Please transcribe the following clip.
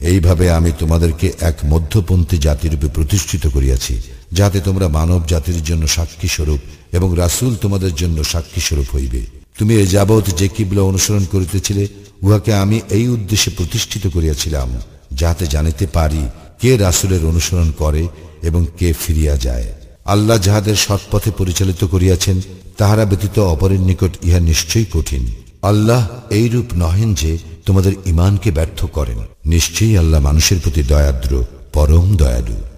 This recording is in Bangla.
এইভাবে আমি তোমাদেরকে এক মধ্যপন্থী জাতিরূপে প্রতিষ্ঠিত করিয়াছি, যাতে তোমরা মানব জাতির জন্য সাক্ষী স্বরূপ এবং রাসূল তোমাদের জন্য সাক্ষী স্বরূপ হইবে। তুমি এ যাবৎ যে কিবলা অনুসরণ করিতেছিলে, উহাকে আমি এই উদ্দেশ্যে প্রতিষ্ঠিত করিয়াছিলাম, যাতে জানিতে পারি কে রাসূলের অনুসরণ করে এবং কে ফিরিয়া যায়। আল্লাহ যাহাদের সৎপথে পরিচালিত করিয়াছেন, তাহারা ব্যতীত অপরের নিকট ইহা নিশ্চয়ই কঠিন। আল্লাহ এইরূপ নহেন যে তোমাদের ঈমানকে ব্যর্থ করেন। নিশ্চয়ই আল্লাহ মানুষের প্রতি দয়াদ্র, পরম দয়ালু।